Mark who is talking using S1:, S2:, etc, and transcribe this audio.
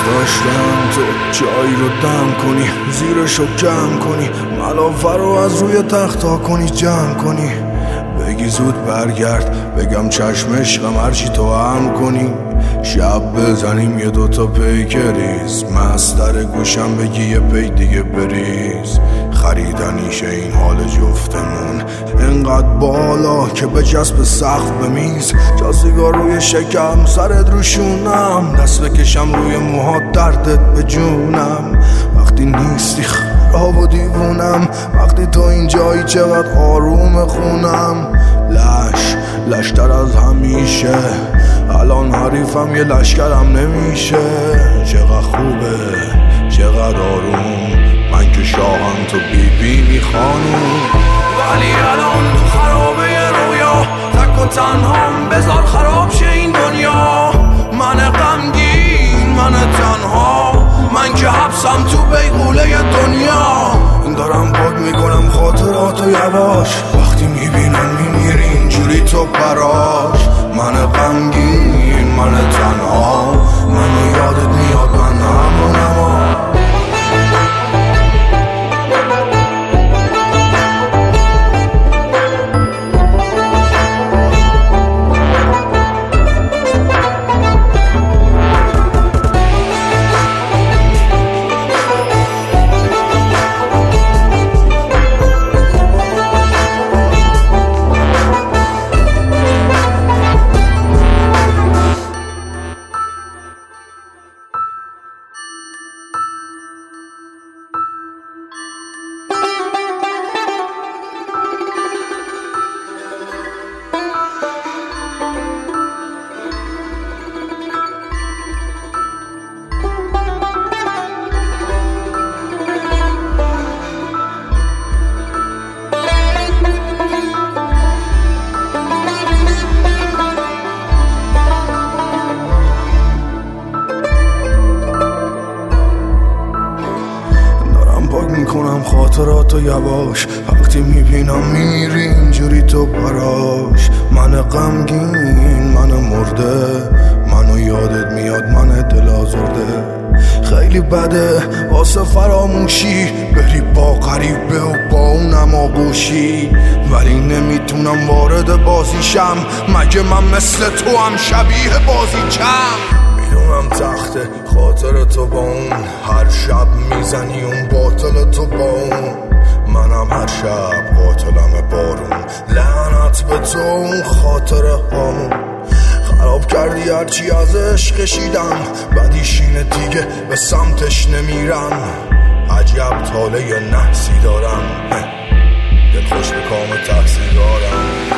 S1: داشتم تو جایی رو دم کنی، زیرشو کم کنی، ملافه رو از روی تختا کنی جمع کنی، بگی زود برگرد بگم چشم عشقم هرچی تو هم کنی، شب بزنیم یه دوتا پیکریز، مستر گوشم بگی یه پی دیگه بریز، خریدنیشه این حال جفتمون انقدر بالا که به جسب سقف بمیز، جا سیگار روی شکم سرت روشونم، دست بکشم روی موهات دردت به جونم، وقتی نیستی خراب و دیوونم، وقتی تو اینجایی چقدر آروم خونم، لشتر از همیشه، الان حریفم یه لشکرم نمیشه، چقدر خوبه چقدر آروم، من که شاهم تو بیبی خانوم، ولی الان تو خرابه رویا تک و تنهام، بذار خراب شه این دنیا، من غمگین من تنها، من که حبسم تو بیغوله دنیا، دارم پاک میکنم خاطراتو یواش، وقتی میبینم میمیری اینجوری تو براش، من غمگین من تنها، منو یادت میاد من همونم. میکنم خاطراتو یواش، وقتی میبینم میمیری اینجوری تو براش، من غمگین من مرده، منو یادت میاد من دل آزرده، خیلی بده واسه فراموشی بری با غریبه و با اونم آغوشی، ولی نمیتونم وارد بازیشم، مگه من مثل تو هم شبیه بازیچم، میدونم تخت خاطر تو با اون، هر شب میزنی اون باطل تو با اون، منم هر شب قاتلم بارون، لعنت به تو اون خاطره هامون، خراب کردی هرچی از عشق کشیدم، بدیشینه دیگه به سمتش نمیرم، عجب طاله نحسی دارم، دل خوش به کام تحصیل دارم.